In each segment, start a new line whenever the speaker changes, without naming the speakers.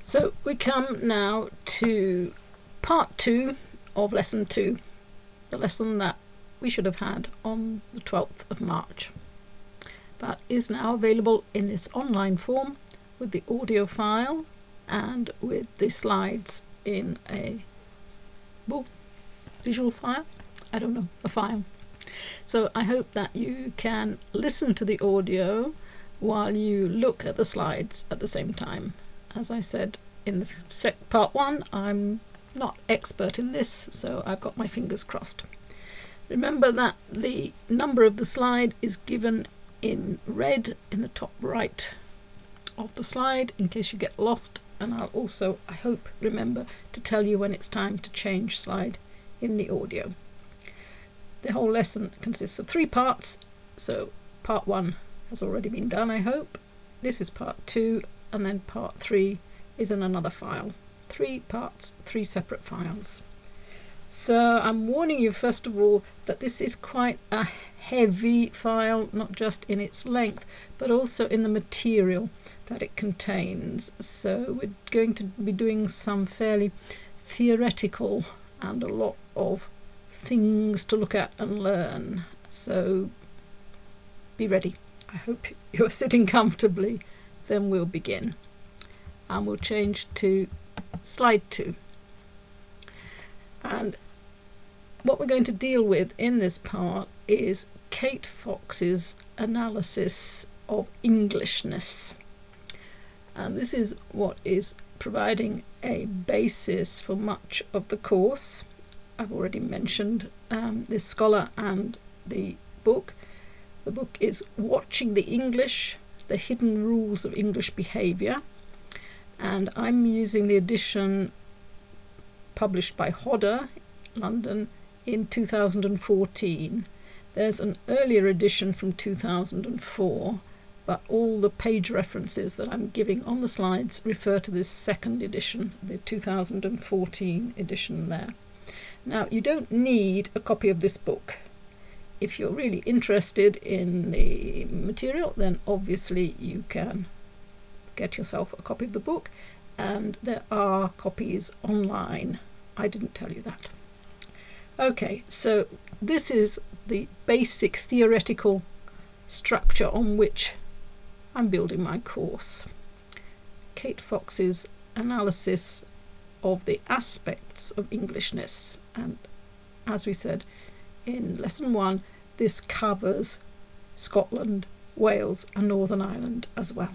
So we come now to part 2 of lesson 2, the lesson that we should have had on the 12th of March, but is now available in this online form with the audio file and with the slides in a visual file, a file. So I hope that you can listen to the audio while you look at the slides at the same time. As I said in the part 1, I'm not expert in this, so I've got my fingers crossed. Remember that the number of the slide is given in red in the top right of the slide in case you get lost, and I'll also, I hope, remember to tell you when it's time to change slide in the audio. The whole lesson consists of 3 parts, so part 1 has already been done, I hope. This is part 2, and then part 3 is in another file. 3 parts, 3 separate files. So I'm warning you first of all that this is quite a heavy file, not just in its length, but also in the material that it contains. So we're going to be doing some fairly theoretical and a lot of things to look at and learn. So be ready. I hope you're sitting comfortably. Then we'll begin. And we'll change to slide 2. And what we're going to deal with in this part is Kate Fox's analysis of Englishness. And this is what is providing a basis for much of the course. I've already mentioned this scholar and the book. The book is Watching the English, The Hidden Rules of English Behaviour. And I'm using the edition published by Hodder, London, in 2014. There's an earlier edition from 2004, but all the page references that I'm giving on the slides refer to this second edition, the 2014 edition there. Now, you don't need a copy of this book. If you're really interested in the material, then obviously you can get yourself a copy of the book, and there are copies online. I didn't tell you that. Okay, so this is the basic theoretical structure on which I'm building my course. Kate Fox's analysis of the aspects of Englishness, and as we said in lesson 1, this covers Scotland, Wales and Northern Ireland as well.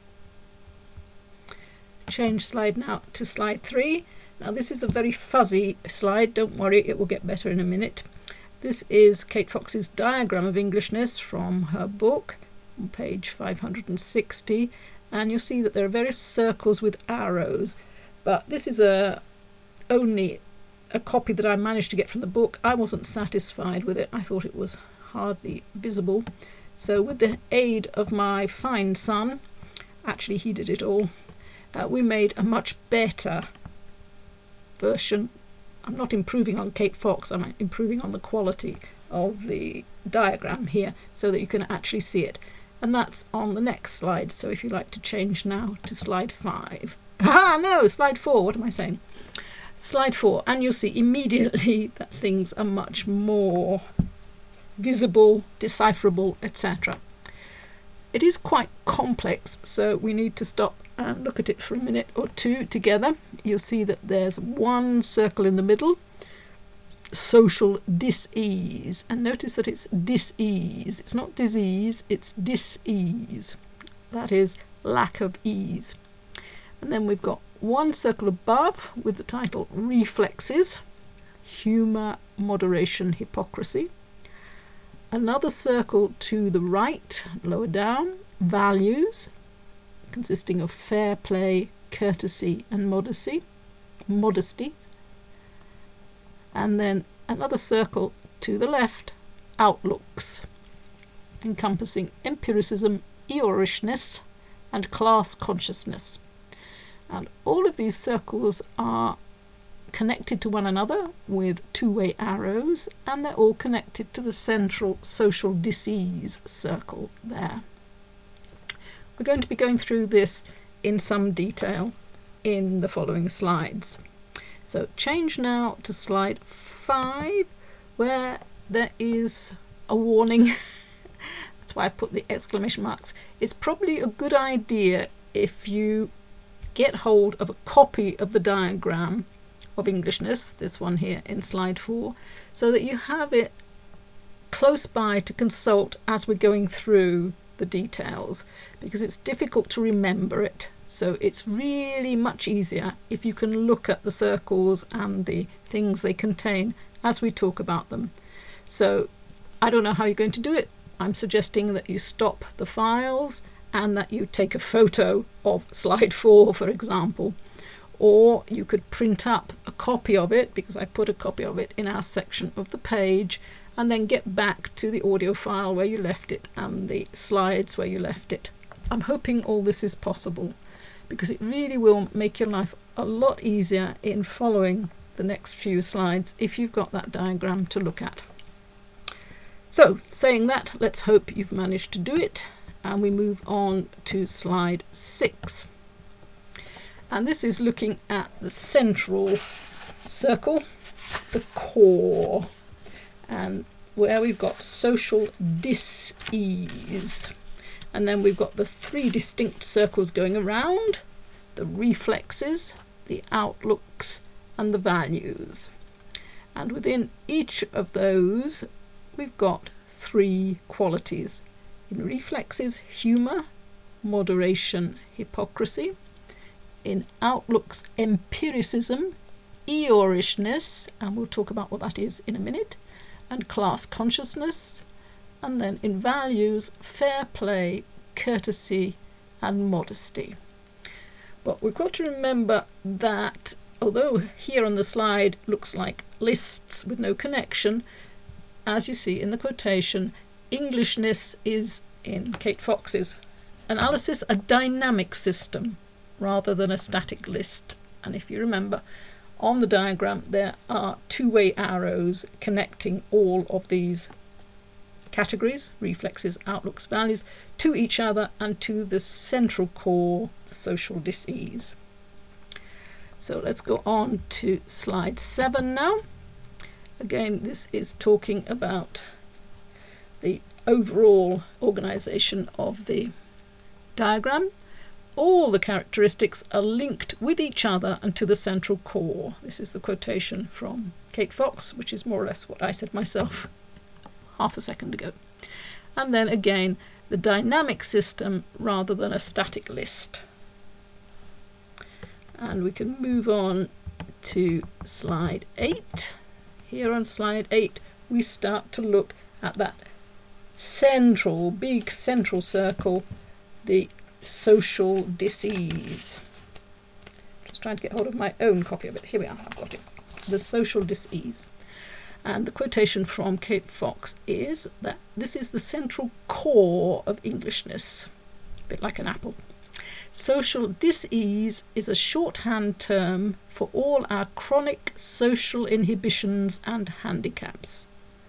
Change slide now to slide 3. Now this is a very fuzzy slide, don't worry, it will get better in a minute. This is Kate Fox's diagram of Englishness from her book on page 560, and you'll see that there are various circles with arrows, but this is only a copy that I managed to get from the book. I wasn't satisfied with it. I thought it was hardly visible. So with the aid of my fine son, actually he did it all, we made a much better version. I'm not improving on Kate Fox, I'm improving on the quality of the diagram here so that you can actually see it. And that's on the next slide. So if you like to change now to slide 5. Slide 4, what am I saying? Slide 4, and you'll see immediately that things are much more visible, decipherable, etc. It is quite complex, so we need to stop and look at it for a minute or two together. You'll see that there's one circle in the middle, social dis-ease, and notice that it's dis-ease. It's not disease, it's dis-ease. That is lack of ease. And then we've got one circle above with the title Reflexes, Humour, Moderation, Hypocrisy. Another circle to the right, lower down, Values, consisting of fair play, courtesy and modesty. And then another circle to the left, Outlooks, encompassing empiricism, Eorishness and class consciousness. And all of these circles are connected to one another with two-way arrows, and they're all connected to the central social disease circle there. We're going to be going through this in some detail in the following slides. So change now to slide 5, where there is a warning. That's why I put the exclamation marks. It's probably a good idea if you get hold of a copy of the diagram of Englishness, this one here in slide 4, so that you have it close by to consult as we're going through the details, because it's difficult to remember it. So it's really much easier if you can look at the circles and the things they contain as we talk about them. So I don't know how you're going to do it. I'm suggesting that you stop the files and that you take a photo of slide 4, for example, or you could print up a copy of it, because I put a copy of it in our section of the page, and then get back to the audio file where you left it and the slides where you left it. I'm hoping all this is possible, because it really will make your life a lot easier in following the next few slides if you've got that diagram to look at. So, saying that, let's hope you've managed to do it, and we move on to slide 6. And this is looking at the central circle, the core, and where we've got social dis-ease. And then we've got the 3 distinct circles going around, the reflexes, the outlooks, and the values. And within each of those, we've got 3 qualities. In reflexes, humour, moderation, hypocrisy. In outlooks, empiricism, Eeyorishness, and we'll talk about what that is in a minute, and class consciousness. And then in values, fair play, courtesy, and modesty. But we've got to remember that although here on the slide looks like lists with no connection, as you see in the quotation, Englishness is, in Kate Fox's analysis, a dynamic system rather than a static list. And if you remember, on the diagram there are 2-way arrows connecting all of these categories, reflexes, outlooks, values, to each other and to the central core, the social dis-ease. So let's go on to slide 7 now. Again, this is talking about the overall organisation of the diagram. All the characteristics are linked with each other and to the central core. This is the quotation from Kate Fox, which is more or less what I said myself half a second ago. And then again, the dynamic system rather than a static list. And we can move on to slide 8. Here on slide 8, we start to look at that central, big central circle, the social dis-ease. Just trying to get hold of my own copy of it. Here we are, I've got it. The social dis-ease. And the quotation from Kate Fox is that this is the central core of Englishness, a bit like an apple. Social dis-ease is a shorthand term for all our chronic social inhibitions and handicaps.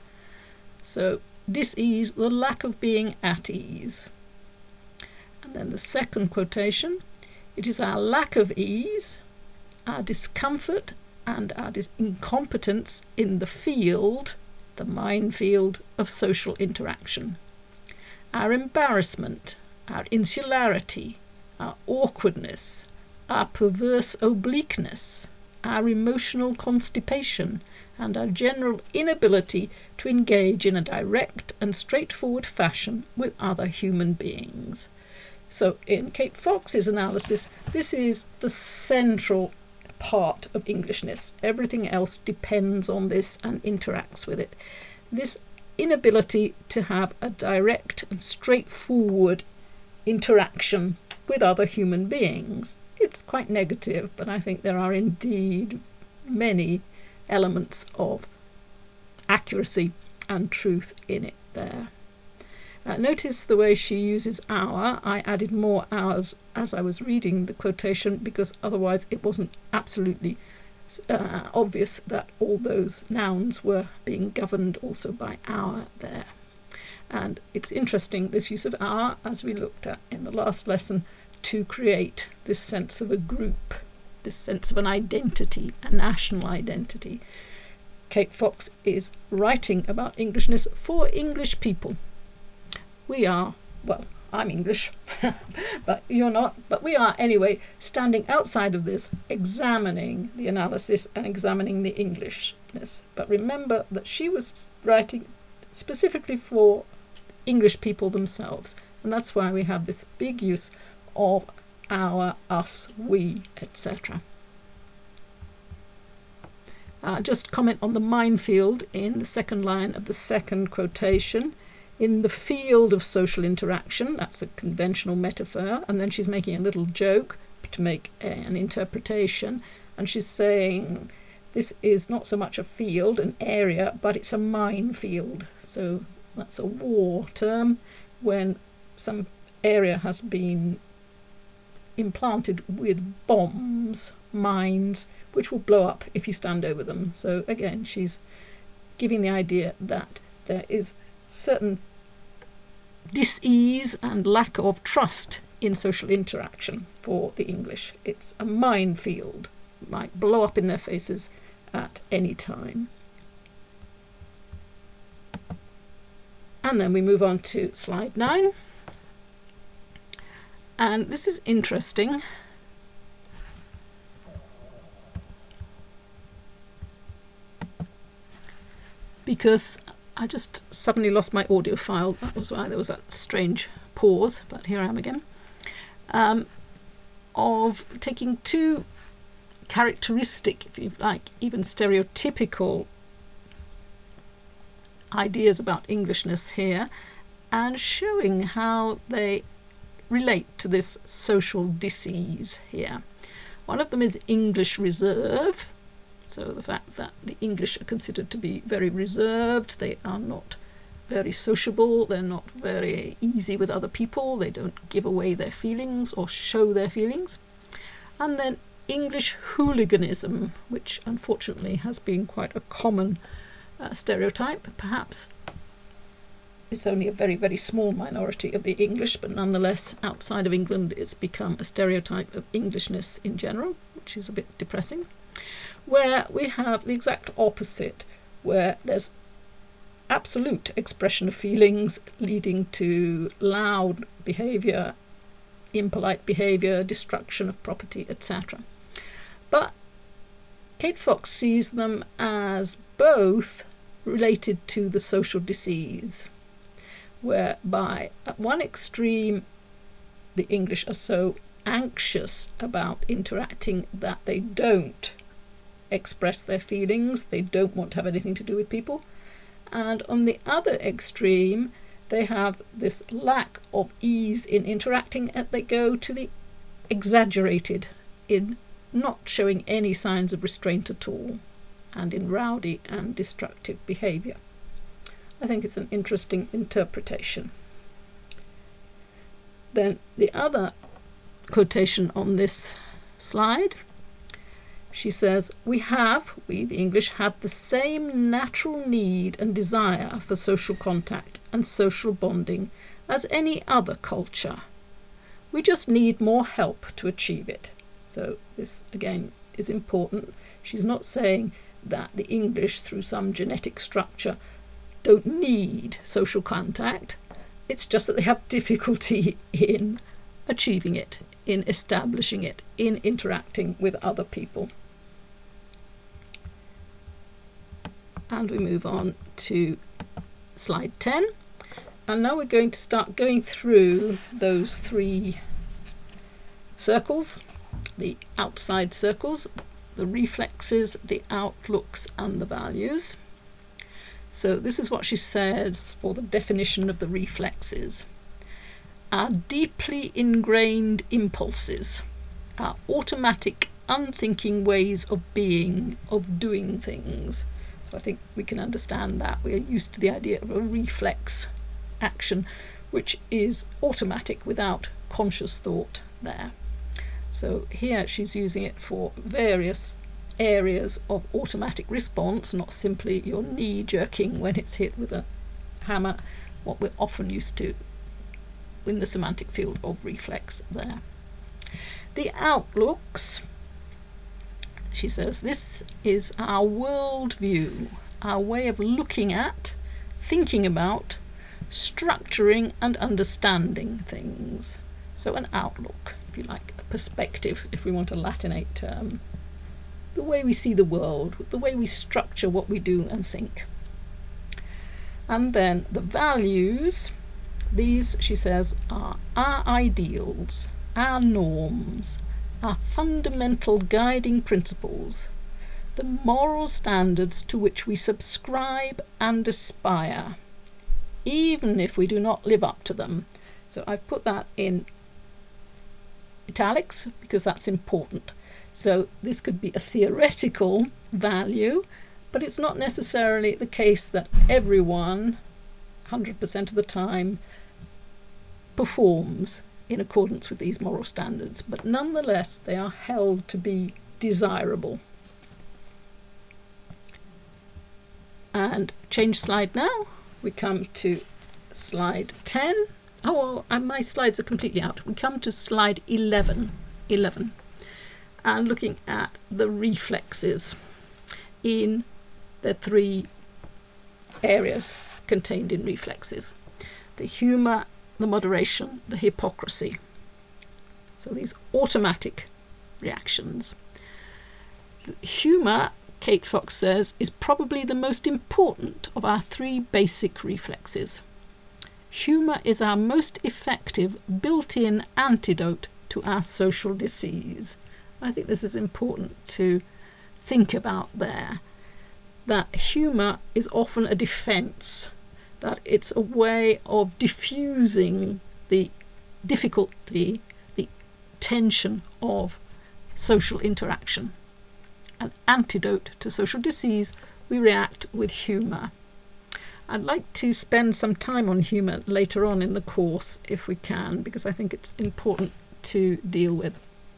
So, dis-ease, the lack of being at ease. And then the second quotation, it is our lack of ease, our discomfort and our incompetence in the field, the minefield of social interaction. Our embarrassment, our insularity, our awkwardness, our perverse obliqueness, our emotional constipation, and our general inability to engage in a direct and straightforward fashion with other human beings. So in Kate Fox's analysis, this is the central part of Englishness. Everything else depends on this and interacts with it. This inability to have a direct and straightforward interaction with other human beings. It's quite negative, but I think there are indeed many elements of accuracy and truth in it there. Notice the way she uses our. I added more hours as I was reading the quotation because otherwise it wasn't absolutely obvious that all those nouns were being governed also by our there. And it's interesting, this use of our, as we looked at in the last lesson, to create this sense of a group this sense of an identity, a national identity. Kate Fox is writing about Englishness for English people. We are, well, I'm English, but you're not. But we are, anyway, standing outside of this, examining the analysis and examining the Englishness. But remember that she was writing specifically for English people themselves. And that's why we have this big use of our, us, we, etc. Just comment on the minefield in the second line of the second quotation. In the field of social interaction, that's a conventional metaphor, and then she's making a little joke to make an interpretation, and she's saying this is not so much a field, an area, but it's a minefield. So that's a war term when some area has been implanted with bombs, mines, which will blow up if you stand over them. So again, she's giving the idea that there is certain dis-ease and lack of trust in social interaction for the English. It's a minefield, might blow up in their faces at any time. And then we move on to slide 9. And this is interesting. Because I just suddenly lost my audio file. That was why there was that strange pause, but here I am again. Of taking two characteristic, if you like, even stereotypical ideas about Englishness here and showing how they relate to this social disease here. One of them is English reserve. So the fact that the English are considered to be very reserved, they are not very sociable, they're not very easy with other people, they don't give away their feelings or show their feelings. And then English hooliganism, which unfortunately has been quite a common stereotype. Perhaps it's only a very, very small minority of the English, but nonetheless outside of England it's become a stereotype of Englishness in general, which is a bit depressing. Where we have the exact opposite, where there's absolute expression of feelings leading to loud behaviour, impolite behaviour, destruction of property, etc. But Kate Fox sees them as both related to the social disease, whereby at one extreme the English are so anxious about interacting that they don't express their feelings, they don't want to have anything to do with people, and on the other extreme they have this lack of ease in interacting and they go to the exaggerated in not showing any signs of restraint at all and in rowdy and destructive behaviour. I think it's an interesting interpretation. Then the other quotation on this slide, she says, we, the English, have the same natural need and desire for social contact and social bonding as any other culture. We just need more help to achieve it. So this, again, is important. She's not saying that the English, through some genetic structure, don't need social contact. It's just that they have difficulty in achieving it, in establishing it, in interacting with other people. And we move on to slide 10. And now we're going to start going through those three circles, the outside circles, the reflexes, the outlooks, and the values. So this is what she says for the definition of the reflexes. Our deeply ingrained impulses, our automatic, unthinking ways of being, of doing things. So I think we can understand that. We're used to the idea of a reflex action, which is automatic without conscious thought there. So here she's using it for various areas of automatic response, not simply your knee jerking when it's hit with a hammer, what we're often used to in the semantic field of reflex there. The outlooks she says, this is our worldview, our way of looking at, thinking about, structuring and understanding things. So an outlook, if you like, a perspective, if we want a Latinate term. The way we see the world, the way we structure what we do and think. And then the values, these, she says, are our ideals, our norms, our fundamental guiding principles, the moral standards to which we subscribe and aspire, even if we do not live up to them. So I've put that in italics because that's important. So this could be a theoretical value, but it's not necessarily the case that everyone, 100% of the time, performs in accordance with these moral standards, but nonetheless they are held to be desirable. And change slide now. We come to slide 10. Oh, and my slides are completely out. We come to slide 11. And looking at the reflexes in the three areas contained in reflexes: the humour, the moderation, the hypocrisy. So these automatic reactions. The humour, Kate Fox says, is probably the most important of our three basic reflexes. Humour is our most effective built-in antidote to our social disease. I think this is important to think about there, that humour is often a defence, that it's a way of diffusing the difficulty, the tension of social interaction. An antidote to social disease, we react with humour. I'd like to spend some time on humour later on in the course if we can, because I think it's important to deal with.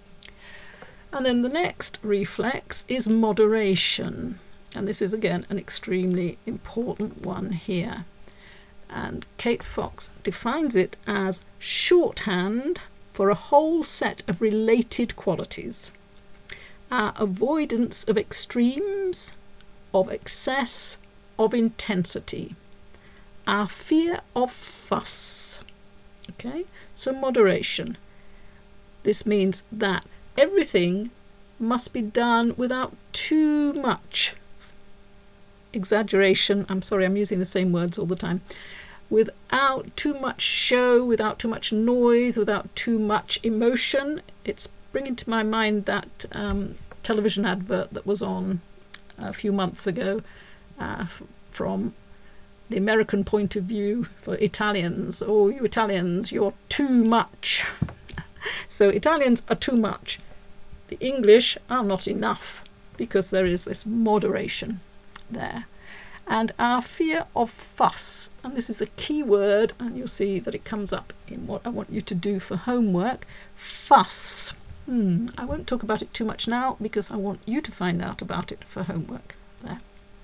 And then the next reflex is moderation. And this is again an extremely important one here. And Kate Fox defines it as shorthand for a whole set of related qualities. Our avoidance of extremes, of excess, of intensity. Our fear of fuss. Okay, so moderation. This means that everything must be done without too much exaggeration. I'm sorry, I'm using the same words all the time. Without too much show, without too much noise, without too much emotion. It's bringing to my mind that television advert that was on a few months ago from the American point of view for Italians. Oh, you Italians, you're too much. So Italians are too much. The English are not enough, because there is this moderation there. And our fear of fuss, and this is a key word, and you'll see that it comes up in what I want you to do for homework. Fuss. I won't talk about it too much now, because I want you to find out about it for homework there.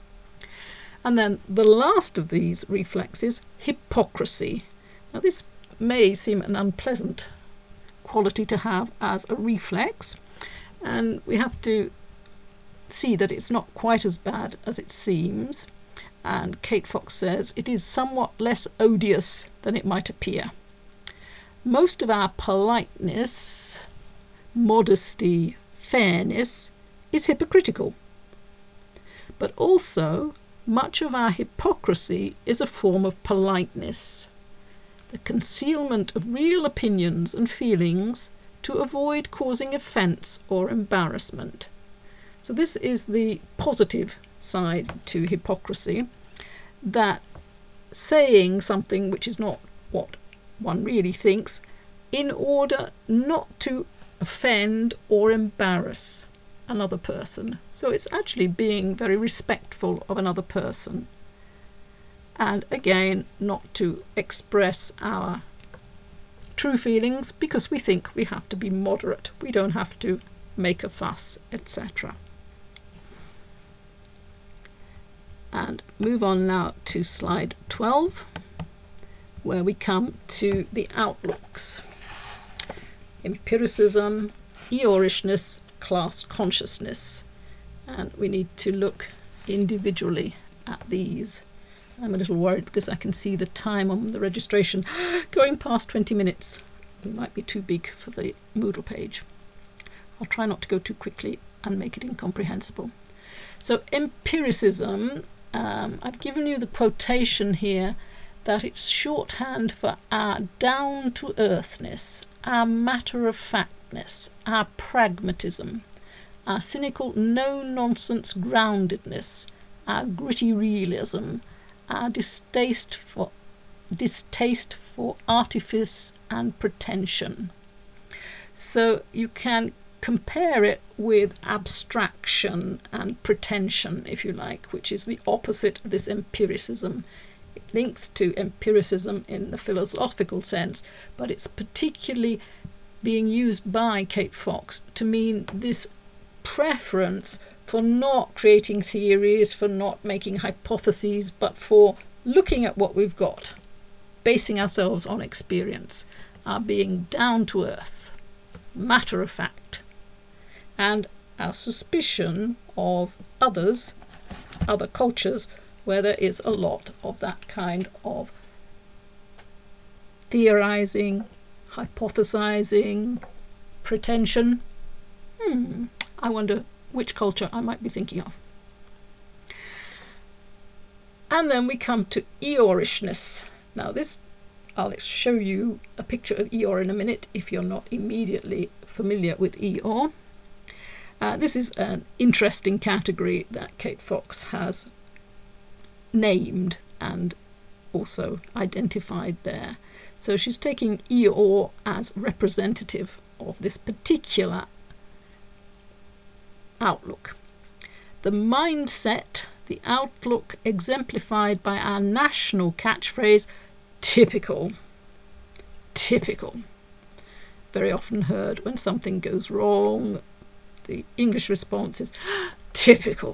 And then the last of these reflexes, hypocrisy. Now this may seem an unpleasant quality to have as a reflex, and we have to see that it's not quite as bad as it seems. And Kate Fox says it is somewhat less odious than it might appear. Most of our politeness, modesty, fairness is hypocritical, but also much of our hypocrisy is a form of politeness, the concealment of real opinions and feelings to avoid causing offence or embarrassment. So this is the positive side to hypocrisy, that saying something which is not what one really thinks in order not to offend or embarrass another person. So it's actually being very respectful of another person. And again, not to express our true feelings because we think we have to be moderate. We don't have to make a fuss, etc. And move on now to slide 12, where we come to the outlooks. Empiricism, Eorishness, class consciousness. and we need to look individually at these. I'm a little worried because I can see the time on the registration going past 20 minutes. We might be too big for the Moodle page. I'll try not to go too quickly and make it incomprehensible. So empiricism, I've given you the quotation here that it's shorthand for our down-to-earthness, our matter-of-factness, our pragmatism, our cynical no-nonsense groundedness, our gritty realism, our distaste for artifice and pretension. So you can compare it with abstraction and pretension, if you like, which is the opposite of this empiricism. It links to empiricism in the philosophical sense, but it's particularly being used by Kate Fox to mean this preference for not creating theories, for not making hypotheses, but for looking at what we've got, basing ourselves on experience, being down to earth, matter of fact, and our suspicion of others, other cultures, where there is a lot of that kind of theorizing, hypothesizing, pretension. I wonder which culture I might be thinking of. And then we come to Eeyorishness. Now this, I'll show you a picture of Eeyore in a minute if you're not immediately familiar with Eeyore. This is an interesting category that Kate Fox has named and also identified there. So she's taking Eeyore as representative of this particular outlook. The mindset, the outlook exemplified by our national catchphrase, typical. Typical. Very often heard when something goes wrong. The English response is typical.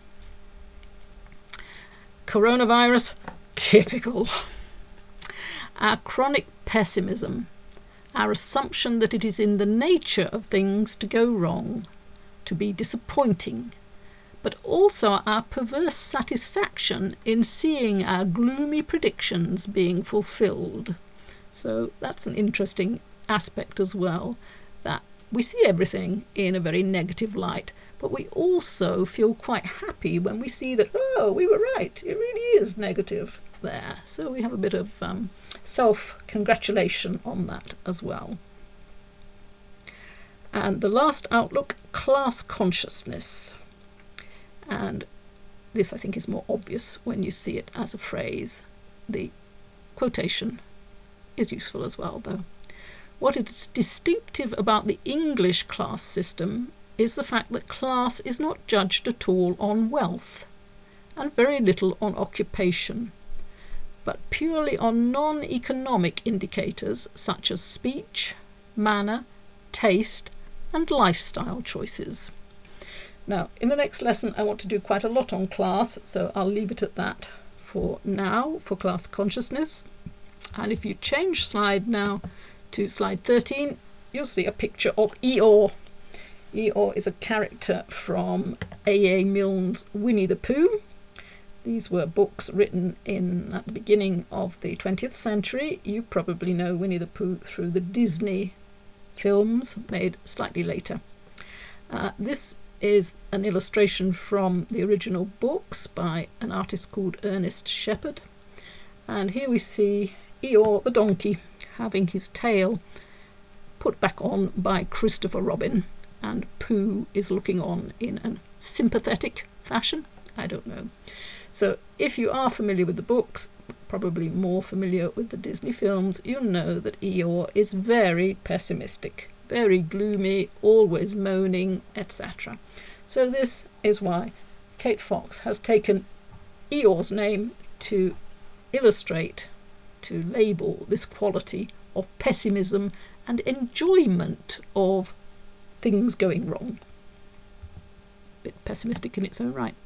Coronavirus, typical. Our chronic pessimism, our assumption that it is in the nature of things to go wrong, to be disappointing, but also our perverse satisfaction in seeing our gloomy predictions being fulfilled. So that's an interesting aspect as well, that we see everything in a very negative light, but we also feel quite happy when we see that, oh, we were right, it really is negative there. So we have a bit of self-congratulation on that as well. And the last outlook, class consciousness. And this, I think, is more obvious when you see it as a phrase. The quotation is useful as well, though. What is distinctive about the English class system is the fact that class is not judged at all on wealth, and very little on occupation, but purely on non-economic indicators such as speech, manner, taste, and lifestyle choices. Now, in the next lesson, I want to do quite a lot on class, so I'll leave it at that for now, for class consciousness. And if you change slide now to slide 13, you'll see a picture of Eeyore. Eeyore is a character from A.A. Milne's Winnie the Pooh. These were books written at the beginning of the 20th century. You probably know Winnie the Pooh through the Disney films made slightly later. This is an illustration from the original books by an artist called Ernest Shepard. And here we see Eeyore the donkey having his tail put back on by Christopher Robin, and Pooh is looking on in a sympathetic fashion. I don't know. So if you are familiar with the books, probably more familiar with the Disney films, you'll know that Eeyore is very pessimistic, very gloomy, always moaning, etc. So this is why Kate Fox has taken Eeyore's name to illustrate, to label this quality of pessimism and enjoyment of things going wrong. A bit pessimistic in its own right.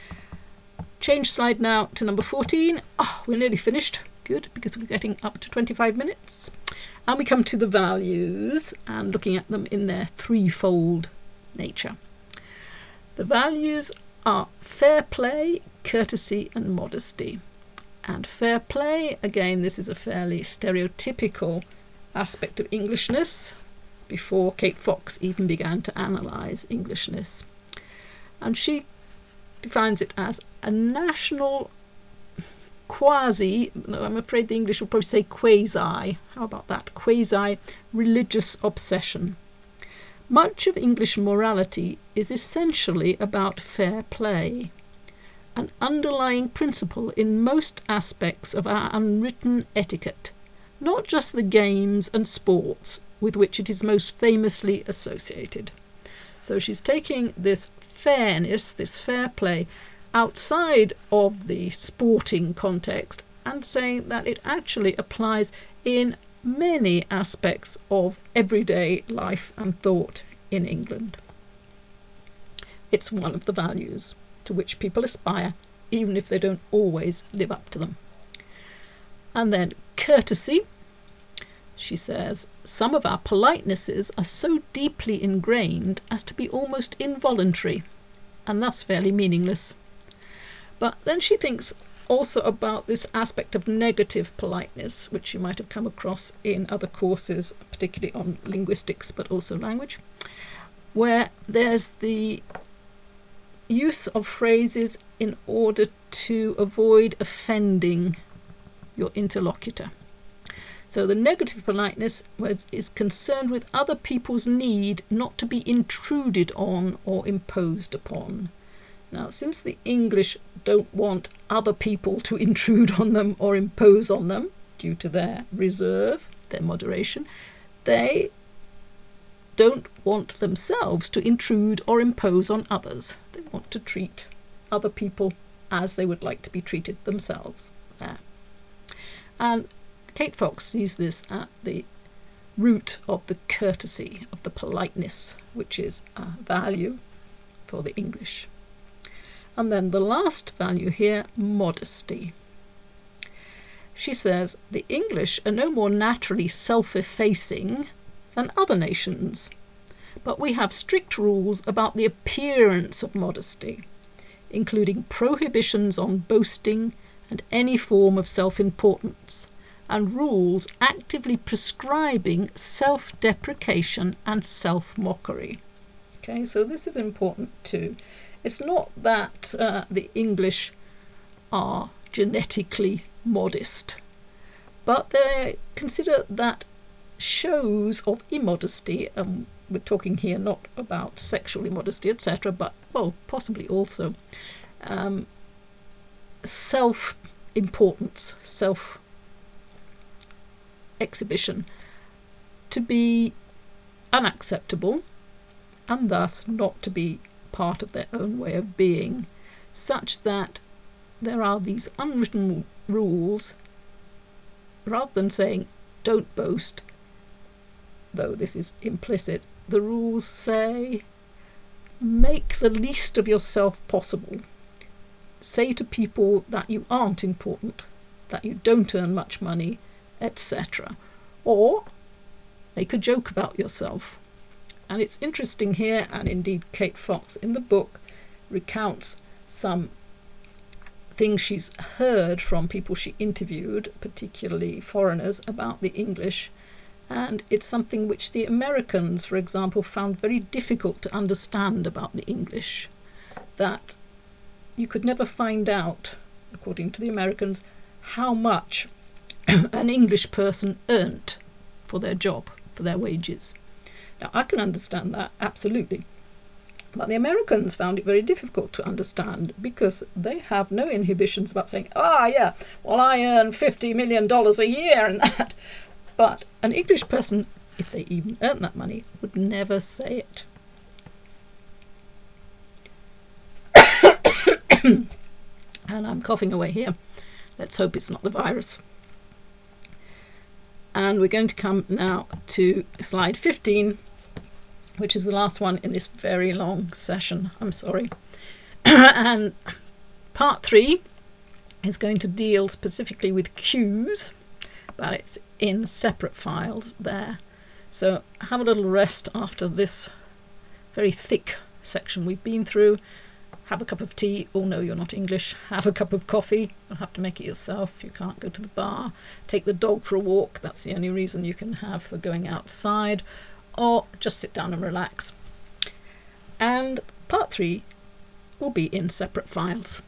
Change slide now to number 14. We're nearly finished. Good, because we're getting up to 25 minutes. And we come to the values and looking at them in their threefold nature. The values are fair play, courtesy and modesty. And fair play, again, this is a fairly stereotypical aspect of Englishness before Kate Fox even began to analyse Englishness. And she defines it as a national quasi, I'm afraid the English will probably say quasi, how about that, quasi-religious obsession. Much of English morality is essentially about fair play, an underlying principle in most aspects of our unwritten etiquette, not just the games and sports with which it is most famously associated. So she's taking this fairness, this fair play, outside of the sporting context and saying that it actually applies in many aspects of everyday life and thought in England. It's one of the values to which people aspire, even if they don't always live up to them. And then courtesy. She says, some of our politenesses are so deeply ingrained as to be almost involuntary, and thus fairly meaningless. But then she thinks also about this aspect of negative politeness, which you might have come across in other courses, particularly on linguistics, but also language, where there's the use of phrases in order to avoid offending your interlocutor. So the negative politeness is concerned with other people's need not to be intruded on or imposed upon. Now, since the English don't want other people to intrude on them or impose on them due to their reserve, their moderation, they don't want themselves to intrude or impose on others. They want to treat other people as they would like to be treated themselves there. And Kate Fox sees this at the root of the courtesy, of the politeness, which is a value for the English. And then the last value here, modesty. She says, the English are no more naturally self-effacing than other nations, but we have strict rules about the appearance of modesty, including prohibitions on boasting and any form of self-importance, and rules actively prescribing self-deprecation and self-mockery. Okay, so this is important too. It's not that the English are genetically modest, but they consider that shows of immodesty, we're talking here not about sexual immodesty, etc., but, well, possibly also self-importance, self-exhibition, to be unacceptable and thus not to be part of their own way of being, such that there are these unwritten rules. Rather than saying don't boast, though this is implicit, the rules say make the least of yourself possible. Say to people that you aren't important, that you don't earn much money, etc. Or make a joke about yourself. And it's interesting here, and indeed Kate Fox in the book recounts some things she's heard from people she interviewed, particularly foreigners, about the English. And it's something which the Americans, for example, found very difficult to understand about the English. That you could never find out, according to the Americans, how much an English person earned for their job, for their wages. Now, I can understand that, absolutely. But the Americans found it very difficult to understand because they have no inhibitions about saying, yeah, well, I earn $50 million a year and that. But an English person, if they even earn that money, would never say it. And I'm coughing away here. Let's hope it's not the virus. And we're going to come now to slide 15, which is the last one in this very long session. I'm sorry. And part 3 is going to deal specifically with cues, but it's in separate files there. So have a little rest after this very thick section we've been through. Have a cup of tea. Oh no, you're not English. Have a cup of coffee. You'll have to make it yourself. You can't go to the bar. Take the dog for a walk. That's the only reason you can have for going outside. Or just sit down and relax. And part 3 will be in separate files.